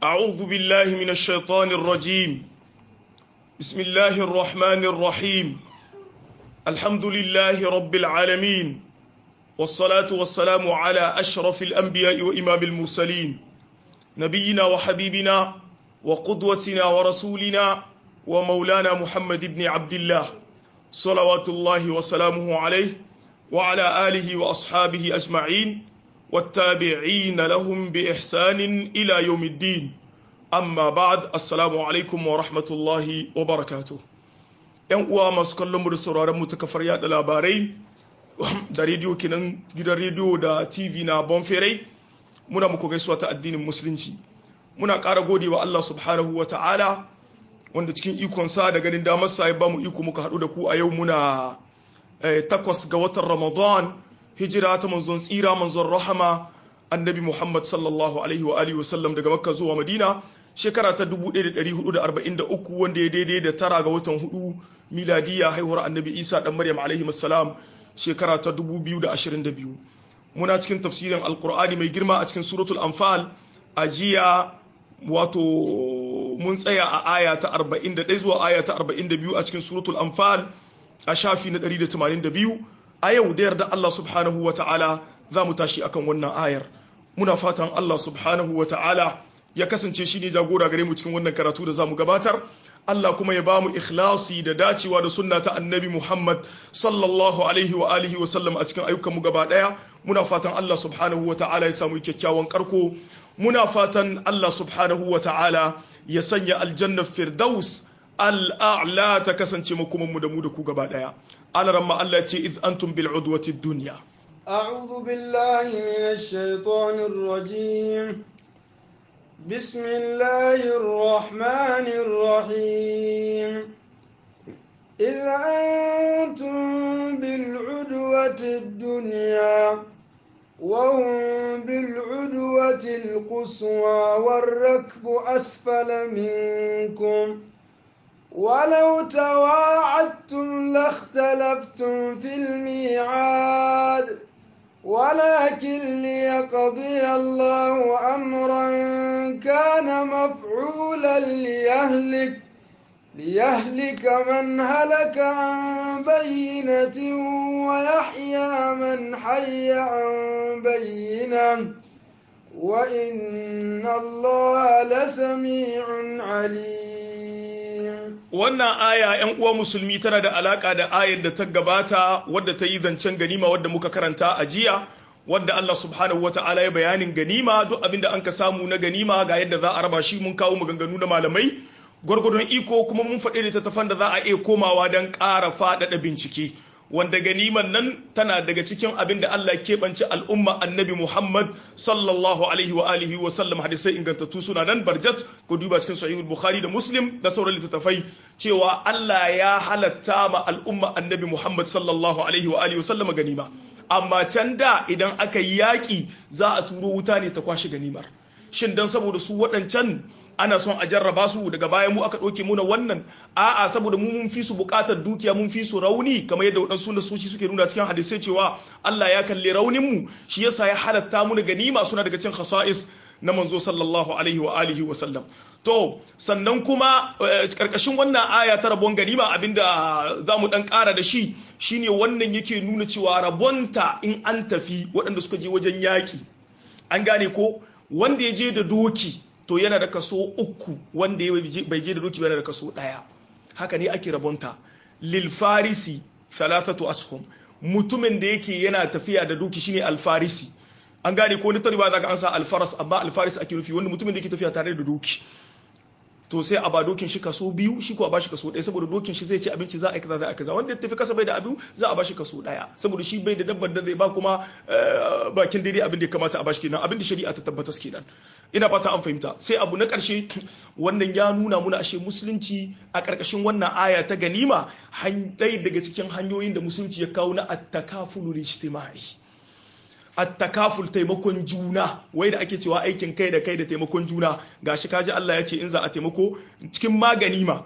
أعوذ بالله من الشيطان الرجيم. بسم الله الرحمن الرحيم. الحمد لله رب العالمين، والصلاة والسلام على أشرف الأنبياء وإمام المرسلين، نبينا وحبيبنا وقدوتنا ورسولنا ومولانا محمد بن عبد الله، صلوات الله وسلامه عليه وعلى آله وأصحابه أجمعين والتابعين لهم بإحسان إلى يوم الدين. أما بعد، السلام عليكم ورحمة الله وبركاته. ‘Yan uwa masu kallon mu da sauraron mu ta kafar yada labarai da rediyo kinan gidan rediyo da TV na Bonferai, muna muku gaisuwa ta addinin musulunci. Muna ƙara gode wa Allah subhanahu wa ta'ala wanda cikin ikonsa da ganin damarsa ya ba mu iko muka haɗu da ku a yau muna 8 ga watan Ramadan, hijira ta manzon tsira manzon rahama annabi Muhammad sallallahu alaihi wa alihi wasallam daga Makka zuwa Madina, shekara ta 1443 wanda ya daidai da 9 ga watan 4 miladiya haihuwar annabi Isa dan Maryam alaihi assalam, shekara ta 2022. Muna cikin tafsirin alqur'ani mai girma a cikin suratul anfal. A jiya wato mun tsaya a aya ta 41 zuwa aya ta 42 a cikin suratul anfal a shafi na 182. A yau da yarda Allah subhanahu wa ta'ala za mu tashi akan wannan ayar. Muna fatan Allah subhanahu wa ta'ala ya kasance shi ne jagora gare mu cikin wannan karatu da za mu gabatar. Allah kuma ya ba mu ikhlasi da dacewa da sunna ta annabi Muhammad sallallahu alaihi wa alihi wa sallam a cikin ayyukanmu gaba daya. Muna fatan Allah subhanahu wa ta'ala ya samu kyakkyawan karko. Muna fatan Allah subhanahu wa ta'ala ya sanya aljannar firdaus al'a'la ta kasance makomanmu da mu da ku gaba daya. Alaramma Allah ce iz antum bil udwati dunya. أعوذ بالله من الشيطان الرجيم. بسم الله الرحمن الرحيم. إذ أنتم بالعدوة الدنيا وهم بالعدوة القصوى والركب أسفل منكم ولو تواعدتم لاختلفتم في الميعاد ولكن ليقضي الله أمرا كان مفعولا ليهلك من هلك عن بينة ويحيى من حي عن بينة وإن الله لسميع عليم. Wannan aya ‘yan uwa musulmi tana da alaka da ayar da ta gabata wadda ta yi zancen ganima wadda muka karanta a jiya, wadda Allah subhanahu wa ta'ala ya bayanin ganima. Duk abinda an ka samu na ganima ga yadda za a raba shi, mun kawo maganganu na malamai gwargwadon iko, kuma mun faɗi littattafan da za a iya komawa don ƙara faɗaɗa bincike, wanda ganiman nan tana daga cikin abin da Allah keɓance al'umma annabi Muhammad sallallahu alaihi wa alihi wa sallam. Hadisai ingantattu suna nan barjat, ku duba cikin sahihul Bukhari da Muslim da sauran littattafai cewa Allah ya halatta ma al'umma annabi Muhammad sallallahu alaihi wa alihi wa sallam ganima. Amma can da idan aka yi yaƙi za a turo wuta ne ta kwashe ganimar. Shin dan saboda su waɗancan ana son a jarraba su daga bayan mu aka ɗauke muna wannan? A'a, saboda mu mun fi su buƙatar dukiya, mun fi su rauni, kamar yadda waɗansu nasoci suke nuna cikin hadisai cewa Allah ya kalli raunin mu, shi yasa ya halatta mu ganima. Suna daga cikin khasa'is na manzo sallallahu alaihi wa alihi wa sallam. To sannan kuma karkashin wannan aya ta rabon ganima abinda za mu dan ƙara da shi shine wannan yake nuna cewa rabonta in an tafi waɗanda suka je wajen yaƙi, an gane ko, wanda ya je da doki to yana da kaso 3, wanda bai je da doki yana da kaso 1. Haka ne ake rabonta. Lil farisi 3 ashum, mutumin da yake yana tafiya da doki shine alfarisi, an gane ko. ni tariba zaka an sa alfaras, amma alfaris ake nufi wanda mutumin da yake tafiya tare da doki. To sai a ba dokin shi kaso 2, shi ko a bashi kaso 1, saboda dokin shi zai ci abinci, za a kaza za a kaza. Wanda ya tafi kasa bai da abu za a bashi kaso 1, saboda shi bai da dabbar da zai ba, kuma bakin daidai abin da ya kamata a bashi kenan, abin da shari'a ta tabbatar kenan. Ina fata an fahimta. Sai abu na karshe, wannan ya nuna muna ashe musulunci a karkashin wannan aya ta ganima ɗaya daga cikin hanyoyin da musulunci ya kawo na at-takafulul ijtima'i. At-takaful, taimakon juna, wai da ake cewa aikin kai da kai da taimakon juna. Gashi kaji Allah ya ce in za a taimako cikin maganima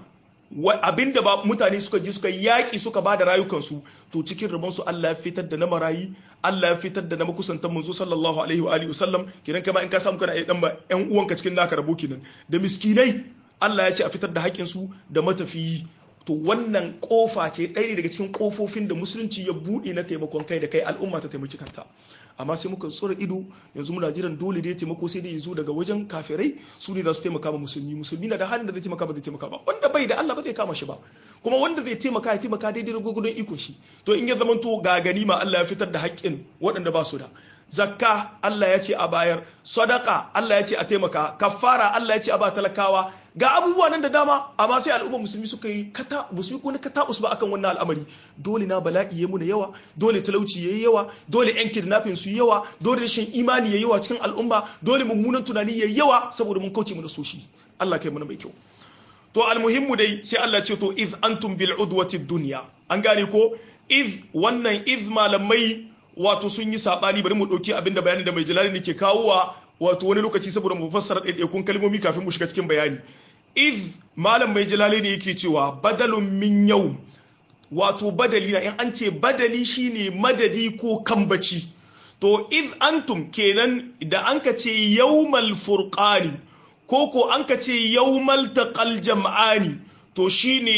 abinda ba mutane suka ji suka yaki suka bada rayukansu to cikin rabon su Allah ya fitar da na marayi Allah ya fitar da na makusantan manzo sallallahu alaihi wa alihi wasallam kidan kama in ka samu kana dan ba ƴan uwanka cikin naka rabo kinan da miskinai Allah ya ce a fitar da haƙin su da matafiyi to wannan kofa ce ɗaya daga cikin kofofin da musulunci ya buɗe na taimakon kai da kai al'umma ta taimaki kanta amma sai muka tsora ido yanzu muna jiran dole dai taimako sai dai yazo daga wajen kafirai su ne za su taimaka ma musulmi na da hannun da zai taimaka ba zai taimaka ba wanda bai da Allah ba zai kama shi ba kuma wanda zai taimaka ya taimaka daidai da gurgurdun ikon shi to in ya zamanto ga ganima Allah ya fitar da haƙƙin waɗanda ba su da zakka Allah ya ce a bayar sadaka Allah ya ce a taimaka kafara Allah ya ce a ba talakawa ga abubuwa nan da dama amma sai al'umma musulmi suka yi ba su yi wani katabus ba akan wannan al'amari dole na bala'i ya muna yawa dole talauci yayi yawa dole yan kidnapping su yi yawa dole rashin imani yayi yawa cikin al'umma dole mummunan tunani yayi yawa saboda mun kauce mu da soshi Allah kai mana mai kyau to almuhimmu dai sai Allah ce to iz antum bil udwati dunya an gane ko iz wannan iz malamai wato sun yi sabani bari mu dauki abinda bayanin da mai jalali ne ke kawowa wato wani lokaci saboda mu fassara ɗaiɗaikun kalmomi kafin mu shiga cikin bayani iz malam mai jalali ne yake cewa badalun min yau wato badali na in an ce badali shine madadi ko kambaci to iz antum kenan da an ka ce yawmal furqani ko an ka ce yawmal taqal jam'ani to shine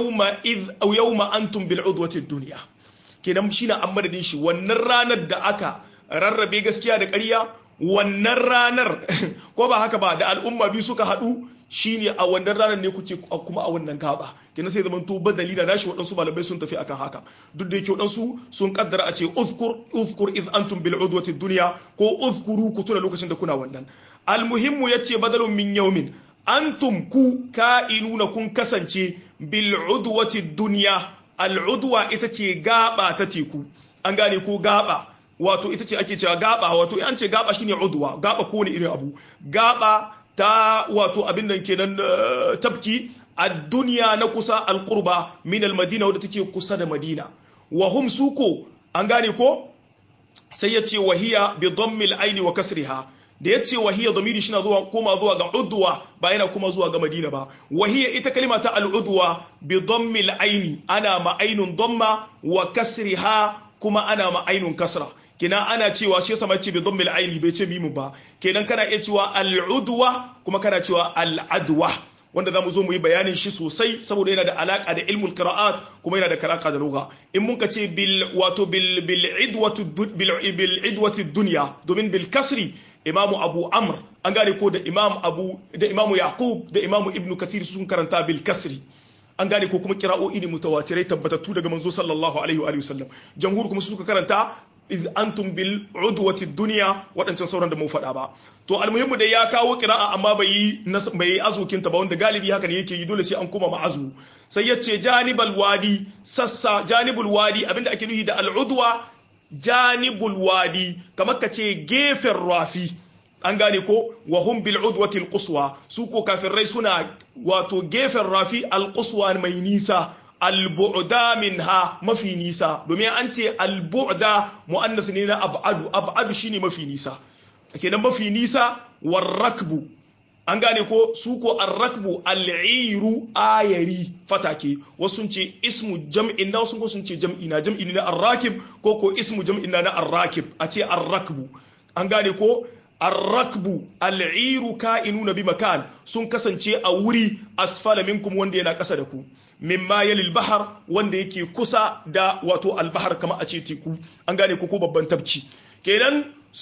yawma antum bil udwati dunya kenan shine an madadin shi wannan ranar da aka rarrabe gaskiya da ƙarya wannan ranar ko ba haka ba da al'umma biyu suka haɗu shine a wannan ranar ne kuke kuma a wannan gaba kenan sai zaman to badali da nashi waɗansu malamai sun tafi akan haka duk da yake waɗansu sun kaddara a ce uzkur iz antum bil udwati dunya ko uzkuru ku tuna lokacin da kuna wannan almuhimmu yace badalun min yawmin antum ku ka'inuna kun kasance bil udwati dunya al udwa ita ce gaba ta teku an gane ko gaba wato ita ce ake cewa gaba wato an ce gaba shine udwa gaba ko ne irin abu gaba ta wato abin nan kenan tabki a duniya na kusa alqurba min almadina wadda take kusa da madina wa hum suko an gane ko sai yace wahiya bi dhammil aini wa kasriha da yace wahiya dhamiri shi na zuwa koma zuwa ga udwa ba yana kuma zuwa ga madina ba wahiya ita kalima ta al'udwa bi dhammil aini ana ma ainun dhamma wa kasriha kuma ana ma ainun kasra kina ana cewa shi yasa mace bi dhammil aini bai ce mimu ba kenan kana iya cewa al'udwa kuma kana cewa al'adwa wanda zamu zo mu yi bayanin shi sosai saboda yana da alaka da ilmul qira'at kuma yana da alaka da lugha in mun ka ce bil wato bil idwati dunya domin bil kasri imamu abu amr an gane ko da imamu yaqub da imamu ibnu kathir sun karanta bil kasri an gane ko kuma qira'o'i ne mutawatirai tabbatattu daga manzo sallallahu alaihi wa sallam jamhur kuma suka karanta iz antum bil udwati dunya wadancan sauran da mu faɗa ba to almuhimmu da ya kawo qira'a amma bai yi azukin ta ba wanda galibi haka ne yake yi dole sai an koma ma'azu sai yace janibal wadi sassa janibul wadi abinda ake nufi da al udwa janibul wadi kamar kace gefen rafi an gane ko wa hum bil udwati al quswa su ko kafirai suna wato gefen rafi al quswa mai nisa al-bu'da minha mafi nisa domin an ce al-bu'da muannath ne na ab'adu shine mafi nisa kenan mafi nisa war-rakbu an gane ko su ko ar-rakbu al-iru ayari fatake wasu sun ce ismu jam'in na wasu sun ce jam'i na ar-rakib ko ismu jam'in na ar-rakib a ce ar-rakbu an gane ko ar-rakbu al-iru ka'inuna bi makan sun kasance a wuri asfala minkum wanda yana kasa da ku mimma yalil bahar wanda yake kusa da wato albahar kama a ce teku an gane ko babban tabki kenan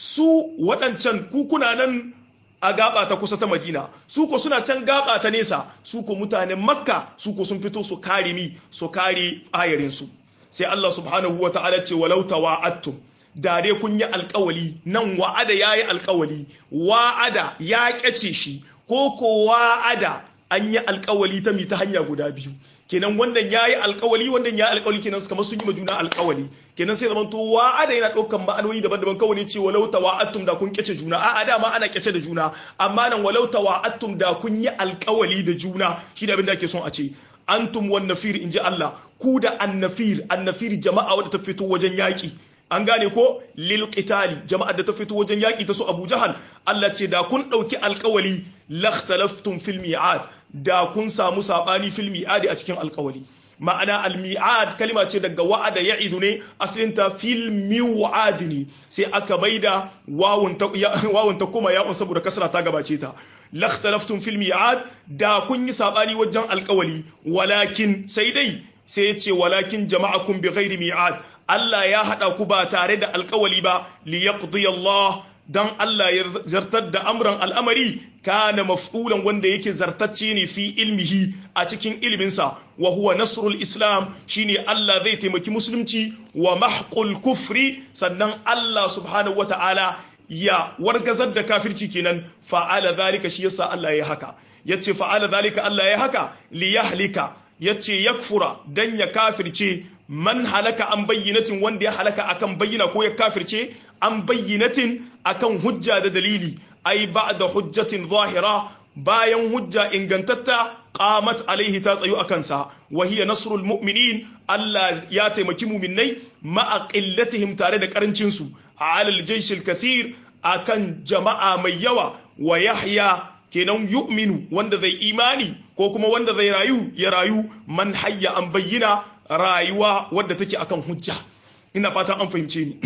su waɗancan kukuna nan a gaba ta kusa ta madina su ko suna can gaba ta nesa su ko mutanen makka su ko sun fito su kare su kare ayarin su sai Allah subhanahu wa ta'ala ce walau tawa'attum da dai kun yi alkawali nan wa'ada yayi alkawali wa'ada ya kyace shi ko wa'ada an yi alkawali ta mi ta hanya guda biyu kenan wannan yayi alkawali wannan yayi alkawali kenan kamar sun yi majuna alkawali kenan sai zaman to wa'ada yana daukan ma'anoni daban-daban kawai ne ce walau tawa'attum da kun kyace juna a'a dama ana kyace da juna amma nan walau tawa'attum da kun yi alkawali da juna shi da abin da ake son a ce antum wan nafir inji Allah ku da annafir jama'a wadda ta fito wajen yaki an gane ko lil qitali jama'ar da ta fito wajen yaki ta su Abu Jahal Allah ce da kun dauki alkawali lakhtalaftum fil mi'ad da kun samu sabani fil mi'ad a cikin alqawli ma'ana al-mi'ad kalima ce daga wa'ada ya'idu ne asalinta fil mi'ad ne sai aka maida wawun ta kuma ya'un saboda kasra ta gabace ta lakhtalaftum fil mi'ad da kun yi sabani wajen alƙawali walakin sai dai sai ya ce walakin jama'akum bi ghairi mi'ad Allah ya hada ku ba tare da alƙawali ba li yaqdi Allah dan Allah ya zartar da amran al'amari kana maf'ulan wanda yake zartacce ne fi ilmihi a cikin ilminsa wa huwa nasrul islam shine Allah zai taimaki musulunci wa mahqul kufri sannan Allah subhanahu wata'ala ya wargazar da kafirci kenan fa'ala zalika shi yasa Allah ya haka yace fa'ala zalika Allah ya haka li yahlika yace yakfura dan ya kafirce man halaka an bayyinatin wanda ya halaka akan bayyina ko ya kafirce an bayyinatin akan hujja da dalili ai ba'da hujjatin zahira bayan hujja ingantatta qamat alaihi ta tsayu akan sa wa hiya nasrul mu'minin Allah ya taimaki mu'minai ma'a qillatihim tare da karancin su ala al-jaysh al-kathir akan jama'a mai yawa wa yahya kenan yu'minu wanda zai imani ko kuma wanda zai rayu ya rayu man hayya an bayyina rayuwa wadda take akan hujja ina fatan an fahimce ni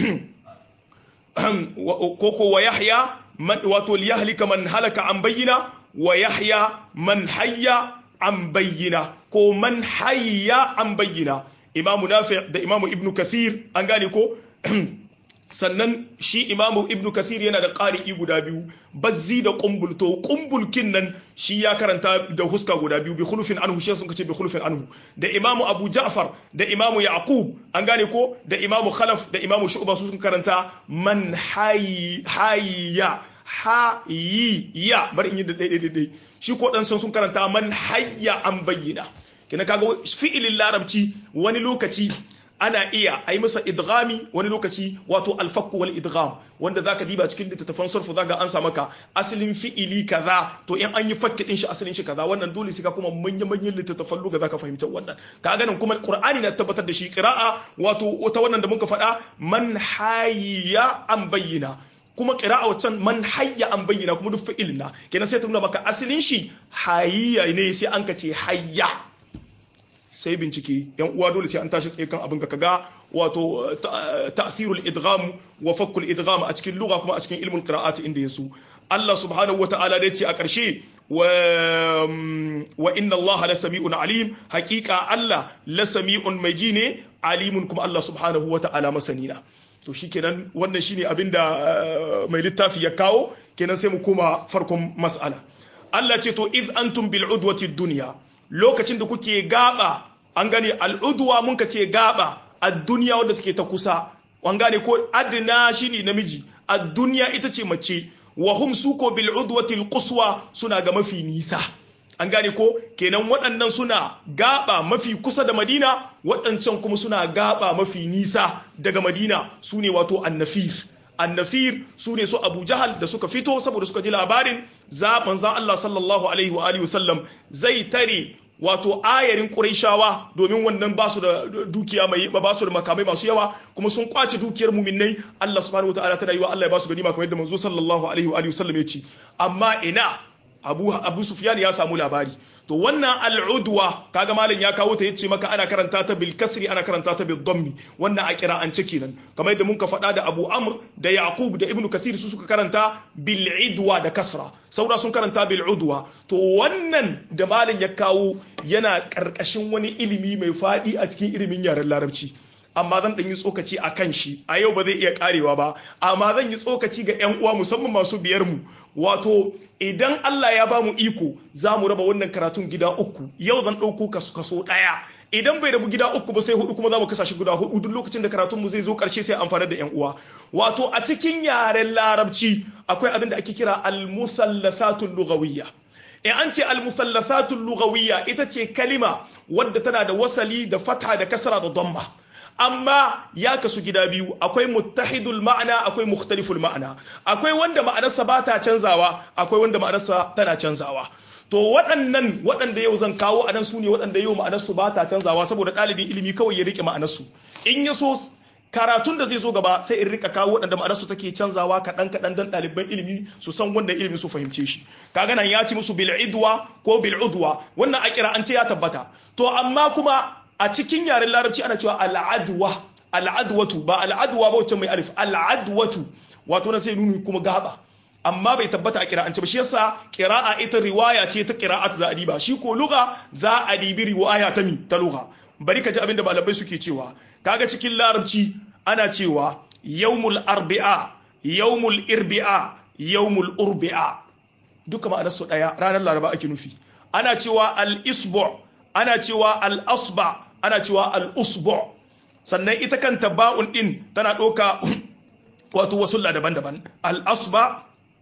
koko wa yahya man wato liyahlika man halaka an bayyina wa yahya man hayya an bayyina ko man hayya an bayyina imamu nafi' da imamu ibnu kathir an gane ko sannan shi imamu ibnu kathir yana da ƙari'i guda biyu bazzi da kumbul to kumbulkin nan shi ya karanta da huska guda biyu bi khulufin anhu shi sun kace bi khulufin anhu da imamu abu ja'far da imamu yaqub an gane ko da imamu khalaf da imamu shu'ba su sun karanta man hayya hayya bari in yi da dai shi ko dan sun karanta man hayya an bayyana kina kaga fi'ilin larabci wani lokaci ana iya a yi masa idghami wani lokaci wato alfakku wal idgham wanda zaka diba cikin littattafan sarfu zaka an sa maka asalin fi'ili kaza to in an yi fakki din shi asalin shi kaza wannan dole sai ka kuma manyan littattafan lugha zaka fahimta wannan ka ganin kuma qur'ani na tabbatar da shi qira'a wato ta wannan da muka faɗa man hayya an bayyana kuma qira'a waccan man hayya an bayyana kuma duk fi'ilin na kenan sai ta nuna maka asalin shi hayya ne sai an ka ce hayya sai bincike yan uwa dole sai an tashi tsaye kan abin ka kaga wato ta'thirul idgham wa fakkul idgham a cikin lugha kuma a cikin ilmul qira'at inda yasu Allah subhanahu wata'ala da yace a ƙarshe wa inna Allah la sami'un alim haqiqa Allah la sami'un mai ji ne alimun kuma Allah subhanahu wata'ala masanina to shikenan wannan shine abinda mai littafi ya kawo kenan sai mu koma farkon mas'ala Allah ce to iz antum bil udwati dunya lokacin da kuke gaba an gane al'udwa mun ka ce gaba a duniya wadda take ta kusa an gane ko adna shine namiji a duniya ita ce mace wa hum suko bil udwati al quswa suna ga mafi nisa an gane ko kenan waɗannan suna gaba mafi kusa da Madina waɗancan kuma suna gaba mafi nisa daga Madina sune wato annafir su ne su Abu Jahal da suka fito saboda suka ji labarin manzon Allah sallallahu alaihi wa alihi wasallam zai tare wato ayarin Qurayshawa domin wannan ba su da dukiya mai ba su da makamai masu yawa kuma sun kwace dukiyar mu'minnai Allah subhanahu wataala ta rayuwa Allah ya ba su ganima kamar yadda manzo sallallahu alaihi wa alihi wasallam ya ce amma ina Abu Sufyan ya samu labari to wannan al'udwa kaga malam ya kawo ta yace maka ana karanta ta bil kasri ana karanta ta bil dhammi wannan a qira'ance kenan kamar yadda mun ka faɗa da Abu Amr da Yaqub da Ibn Kathir su suka karanta bil idwa da kasra saura sun karanta bil udwa to wannan da malam ya kawo yana karkashin wani ilimi mai fadi a cikin ilimin yaren larabci amma zan ɗan yi tsokaci a kan shi a yau ba zai iya karewa ba amma zan yi tsokaci ga 'yan uwa musamman masu biyar mu wato idan Allah ya ba mu iko za mu raba wannan karatun gida uku yau zan ɗauko kaso ɗaya idan bai rabu gida uku ba sai hudu kuma za mu kasa shi guda hudu duk lokacin da karatun mu zai zo karshe sai amfana da 'yan uwa wato a cikin yaren larabci akwai abin da ake kira al-musallasatul lughawiyya in an ce al-musallasatul lughawiyya ita ce kalima wadda tana da wasali da fatha da kasra da dhamma amma ya kasu gida biyu akwai muttahidul ma'ana akwai mukhtaliful ma'ana akwai wanda ma'anarsa ba ta canzawa akwai wanda ma'anarsa tana canzawa to waɗanda yau zan kawo anan su ne waɗanda yau ma'anarsu ba ta canzawa saboda ɗalibin ilimi kawai ya rike ma'anarsu in ya so karatun da zai zo gaba sai in rika kawo waɗanda ma'anarsu take canzawa kaɗan don ɗaliban ilimi su san wannan ilimi su fahimce shi kaga nan ya ci musu bil idwa ko bil udwa wannan a kira'ance ya tabbata to amma kuma a cikin yaren larabci ana cewa al'adwatu ba al'adwa ba wacce mai alif al'adwatu wato na sai nuni kuma gaba amma bai tabbata a kira'ance ba shi yasa qira'a ita riwaya ce ta qira'at za a diba shi ko lugha za a dibi riwaya ta lugha bari ka ji abinda malamai suke cewa kaga cikin larabci ana cewa yawmul arbi'a yawmul irbi'a yawmul urbi'a duka ma'anar su daya ranar laraba ake nufi ana cewa al-isbu ana cewa al-asba ana cewa al-usbu sannan ita kanta ba'un din tana doka wato wasulla daban-daban al-asba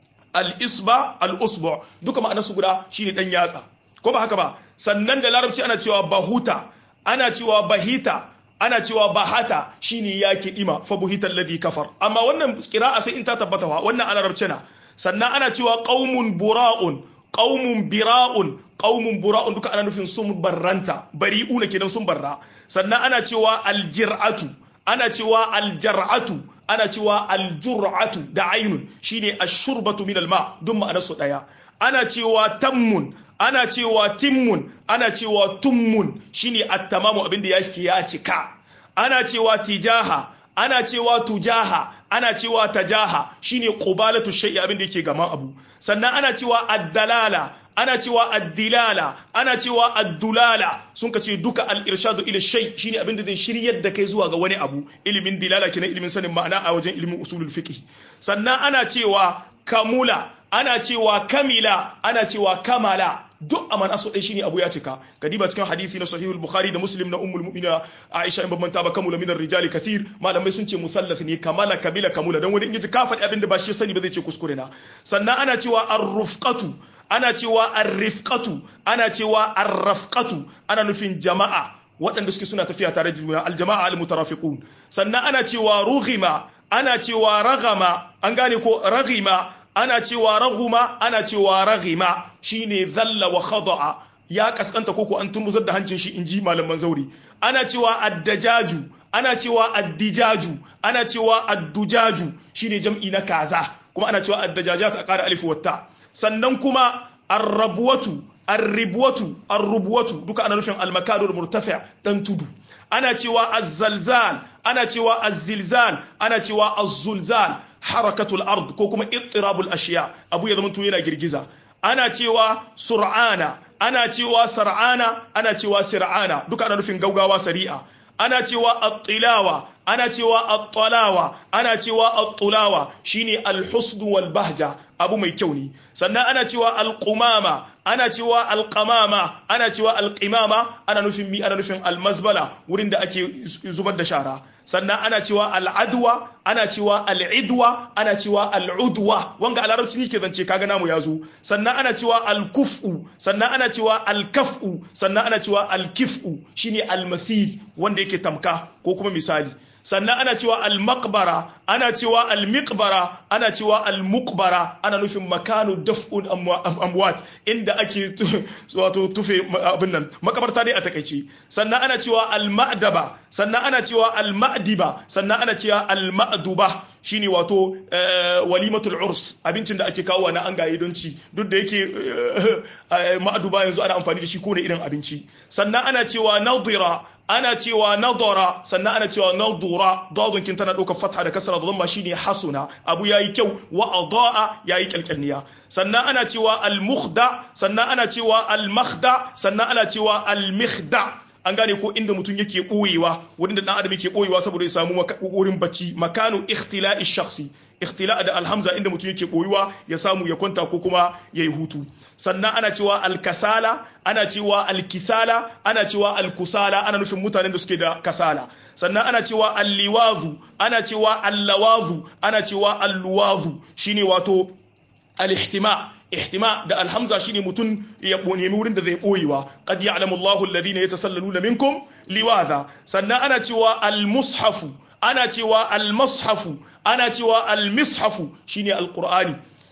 al-isba al-usbu duka ma'anar su guda shine dan yatsa ko ba haka ba sannan da larabci ana cewa bahuta ana cewa bahita ana cewa bahata shine yake dima fa buhita alladhi kafar amma wannan qira'a sai in ta tabbata wannan ana larabci na sannan ana cewa qaumun bura'un qaumun bira'un qaumun bura'un duka ana nufin sun barranta bari'una kenan sun barra sannan ana cewa aljir'atu ana cewa aljar'atu ana cewa aljur'atu da ainun shine ashurbatu min alma duk ma'anar su daya ana cewa tammun ana cewa timmun ana cewa tummun shine at-tamamu abinda ya cika ana cewa tijaha ana cewa tujaha ana cewa tajaha shine qubalatu shay'i abinda yake gaman abu sannan ana cewa ad-dalala ana cewa ad-dilala ana cewa ad-dulala sun kace duka al-irshadu ila shay shine abinda zai shiryar da kai zuwa ga wani abu ilimin dilala kenan ilimin sanin ma'ana a wajen ilimin usulul fiqh sannan ana cewa kamula ana cewa kamila ana cewa kamala duk a manasu ɗai shine abu ya cika kadiba cikin hadisi na sahihul bukhari da muslim na ummul mu'mina aisha in babban taba kamula min rijali kathir malamai sun ce musallath ne kamala kabila kamula dan wani in ji ka faɗi abin da ba shi sani ba zai ce kuskure na sannan ana cewa ar-rufqatu ana cewa ar-rifqatu ana cewa ar-rafqatu ana nufin jama'a waɗanda suke suna tafiya tare da juna al-jama'a al-mutarafiqun sannan ana cewa rughima ana cewa ragama an gane ko raghima ana cewa raghuma ana cewa raghima shine zalla wa khada'a ya kaskanta koko an tumuzar da hancin shi inji malaman zauri ana cewa addajaju ana cewa addijaju ana cewa addujaju shine jam'i na kaza kuma ana cewa addajajat a ƙara alif watta sannan kuma arrabwatu arrubwatu duka ana nufin almakadul murtafi' dan tudu ana cewa azzalzal ana cewa azzilzal ana cewa azzulzal harakatul ard ko kuma ittirabul ashiya abu ya zama to yana girgiza ana cewa sur'ana ana cewa sar'ana ana cewa sir'ana duka ana nufin gaugawa sari'a ana cewa at-tilawa ana cewa at-talawa ana cewa at-tulawa shine al-husn wal bahja abu mai kyau ne sannan ana cewa al-qumama ana cewa al-qamama ana cewa al-qimama ana nufin ana nufin al-mazbala wurin da ake zubar da shara sannan ana cewa al-adwa ana cewa al-idwa ana cewa al-udwa wanga a larabci ne ke zance kaga namu yazo sannan ana cewa al-kufu sannan ana cewa al-kafu sannan ana cewa al-kifu shine al-mathil wanda yake tamka ko kuma misali sannan ana cewa al-maqbara ana cewa al-miqbara ana cewa al-muqbara ana nufin makanu daf'un amwat inda ake wato tufe abin nan makabarta dai a takeici sannan ana cewa al-ma'daba sannan ana cewa al-ma'diba sannan ana cewa al-ma'duba shine wato walimatul urs abincin da ake kawo na an gaye don ci duk da yake ma'duba yanzu ana amfani da shi ko ne irin abinci sannan ana cewa nadira ana cewa nadara sannan ana cewa nadura dadun kin tana dauka fatha da kasra da dhamma shine hasuna abu yayi kyau wa adaa yayi kalkalniya sannan ana cewa al-mukhda sannan ana cewa al-makhda sannan ana cewa al-mikhda an gane ko inda mutum yake boyewa wurin da dan adam yake boyewa saboda ya samu wurin bacci makanu ikhtila'i shakhsi ikhtila da alhamza inda mutum yake boyewa ya samu ya kwanta ko kuma yayi hutu sannan ana cewa al-kasala ana cewa al-kisala ana cewa al-kusala ana nufin mutanen da suke da kasala sannan ana cewa al-liwazu ana cewa al-lawazu ana cewa al-luwazu shine wato al-ihtima da alhamza shine mutun ya nemi wurin da zai boyewa qad ya'lamu Allahu alladhina yatasallaluna minkum liwaza sannan ana cewa al-mushafu ana cewa al-mushafu ana cewa al-mishafu shine al-qur'ani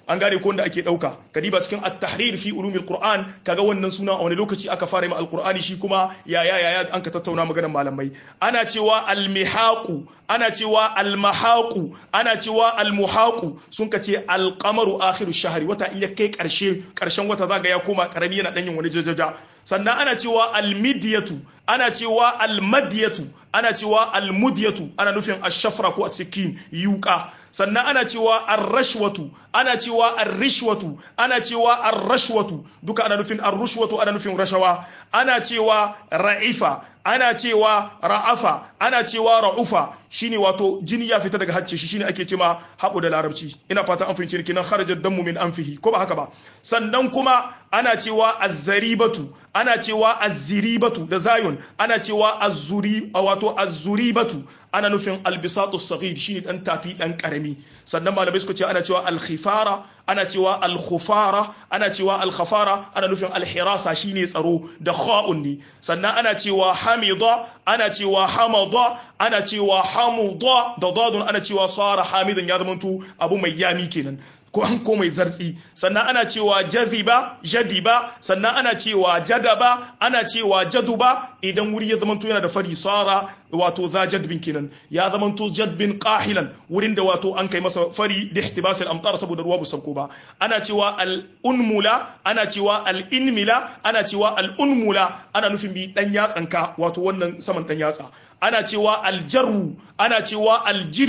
an gane ko wanda ake dauka kadiba cikin at-tahrir fi ulumil qur'an kaga wannan suna a wani lokaci aka fara mai alqur'ani shi kuma ya an ka tattauna maganar malamai ana cewa al-mihaqu ana cewa al-mahaqu ana cewa al-muhaqu sun kace al-qamaru akhiru shahri wata in ya kai karshen wata zaga ya koma karami yana dan yin wani jajaja sannan ana cewa al-midyatu ana cewa al-madyatu ana cewa al-mudyatu ana nufin ash-shafra ko as-sikin yuqa sannan ana cewa ar-rashwatu ana cewa ar-rishwatu ana cewa ar-rashwatu duka ana nufin ar-rushwatu ana nufin rashawa ana cewa ra'ifa ana cewa ra'afa ana cewa ra'ufa shine wato jini ya fita daga hacce shi shine ake cewa haɓu da larabci ina fata an fahimci kinan kharaja dammu min anfihi ko ba haka ba sannan kuma ana cewa az-zaribatu ana cewa az-ziribatu da zayun ana cewa az-zuri wato az-zuribatu ana nufin albisatu saghir shine dan tafi dan karami sannan malamai suka ce ana cewa al-khifara ana cewa al-khufara ana cewa al-khafara ana nufin al-hirasa shine tsaro da kha'un ne sannan ana cewa hamida ana cewa hamada ana cewa hamuda da dadun ana cewa sara hamidan ya zamanto abu mai yami kenan ko mai zartsi sannan ana cewa jadiba sannan ana cewa jadaba ana cewa jaduba idan wuri ya zamanto yana da fari sara wato za jadbin kenan ya zamanto jadbin qahilan wurin da wato an kai masa fari da ihtibasil amtar saboda ruwa bu sauko ba ana cewa al-unmula ana cewa al-inmila ana cewa al-unmula ana nufin bi dan yatsanka wato wannan saman dan yatsa ana cewa aljarwu ana cewa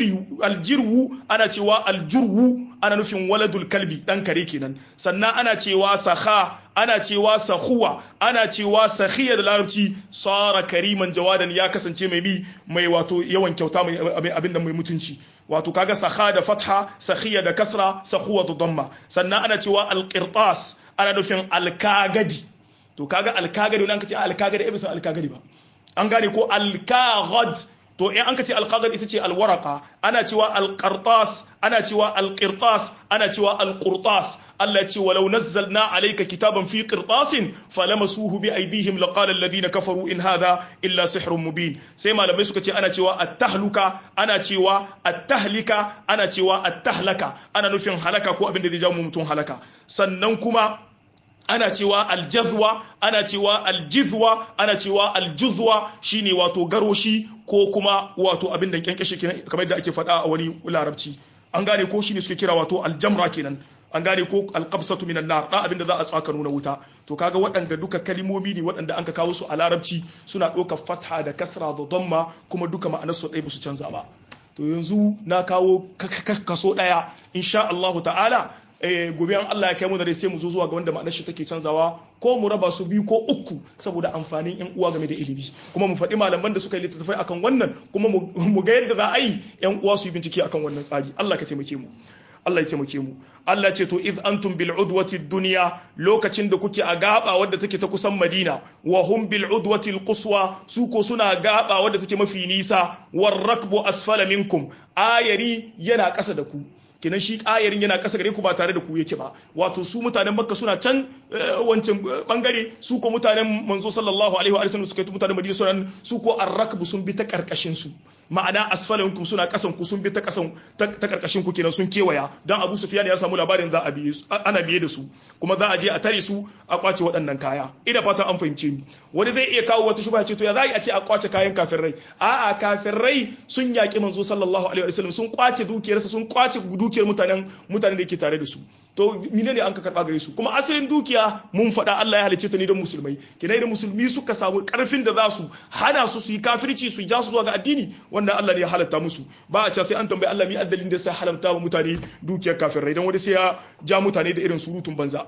aljirwu ana cewa aljurwu ana nufin waladul kalbi dan kare kenan sannan ana cewa sakha ana cewa sakhuwa ana cewa sakhiya da larabci sara kariman jawadan ya kasance mai wato yawan kyauta mai abinda mai mutunci wato kaga sakha da fatha sakhiya da kasra sakhuwa da damma sannan ana cewa alqirtas ana nufin alkagadi to kaga alkagadi wannan kace alkagadi ibn alkagadi ba an gane ko alkagad to in an kace alkagad ita ce alwaraka ana cewa alqartas ana cewa alqirtas ana cewa alqurtas Allah ya ce walau nazzalna alayka kitaban fi qirtasin falamasuhu bi aydihim laqala alladhina kafaru in hadha illa sihrun mubin sai malamai suka ce ana cewa at-tahluka ana cewa at-tahlika ana cewa at-tahlaka ana nufin halaka ko abin da zai jawo mutum halaka sannan kuma ana cewa aljazwa ana cewa aljizwa ana cewa aljuzwa shine wato garoshi ko kuma wato abin da kyankyashe kenan kamar da ake faɗa a wani larabci an gane ko shine suke kira wato aljamra kenan an gane ko alqabsatu minan nar da abin da za a tsaka nuna wuta to kaga waɗanda duka kalimomi ne waɗanda an ka kawo su a larabci suna ɗaukar fatha da kasra da damma kuma duka ma'anar su ɗaya ba su canza ba to yanzu na kawo kaso ɗaya insha Allah ta'ala gobe an Allah ya kai mu da sai mu zo zuwa ga wanda ma'anar shi take canzawa ko mu raba su biyu ko uku saboda amfanin yan uwa game da ilimi kuma mu faɗi malaman da suka yi littattafai akan wannan kuma mu ga yadda za a yi yan uwa su yi bincike akan wannan tsari Allah ka taimake mu Allah ya taimake mu Allah ce to iz antum bil udwati dunya lokacin da kuke a gaba wadda take ta kusan Madina wa hum bil udwati al quswa su ko suna gaba wadda take mafi nisa war rakbu asfala minkum ayari yana ƙasa da ku kenan shi ayarin yana ƙasa gare ku ba tare da ku yake ba wato su mutanen makka suna can wancan bangare su ko mutanen manzo sallallahu alaihi wa sallam suka yi mutanen madina suna su ko arrakbu sun bi ta karkashin su ma'ana asfalankum suna kasan ku sun bi ta kasan ta karkashin ku kenan sun kewaya dan Abu Sufyan ya samu labarin za a biye ana biye da su kuma za a je a tare su a kwace waɗannan kaya ina fata an fahimce ni wani zai iya kawo wata shubha ce to ya za a ce a kwace kayan kafirai a'a kafirai sun yaki manzo sallallahu alaihi wa sallam sun kwace dukiyarsa sun kwace dukiyar mutanen da yake tare da su to menene an ka karba gare su kuma asalin dukiya mun faɗa Allah ya halicce ta ne don musulmai kinai da musulmi suka samu karfin da za su hana su yi kafirci su ja su zuwa ga addini wannan Allah ne ya halatta musu ba a ce sai an tambayi Allah mi addalin da sai haramta wa mutane dukiyar kafirai dan wanda sai ya ja mutane da irin surutun banza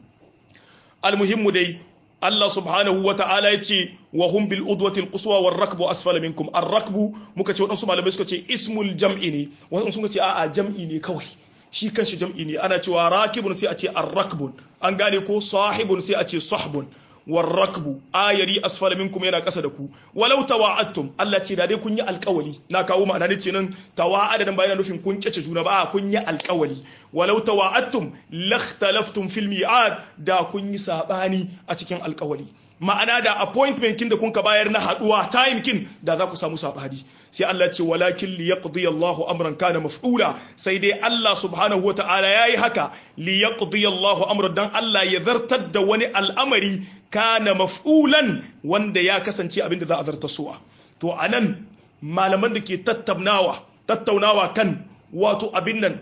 almuhimmu dai Allah subhanahu wa ta'ala ya ce wa hum bil udwati al quswa war rakbu asfala minkum ar rakbu muka ce wadansu malamai suka ce ismul jam'i ne wadansu suka ce a'a jam'i ne kawai shi kanshi jam'i ne ana cewa rakibun sai a ce ar rakbun an gane ko sahibun sai a ce sahbun war rakbu ayari asfala minkum yana kasa da ku walau tawa'attum Allah ce da dai kun yi alƙawari na kawo ma'ana ne ce nan tawa'ada dan bayan nufin kun kece juna ba kun yi alƙawari walau tawa'attum lakhtalaftum fil mi'ad da kun yi sabani a cikin alƙawari ma'ana da appointment kin da kun ka bayar na haduwa time kin da za ku samu sabani sai Allah ce walakin liyaqdi Allahu amran kana maf'ula sai dai Allah subhanahu wata'ala yayi haka liyaqdi Allahu amran dan Allah ya zartar da wani al'amari kana maf'ulan wanda ya kasance abinda za a zartar suwa to anan malaman da ke tattaunawa kan wato abin nan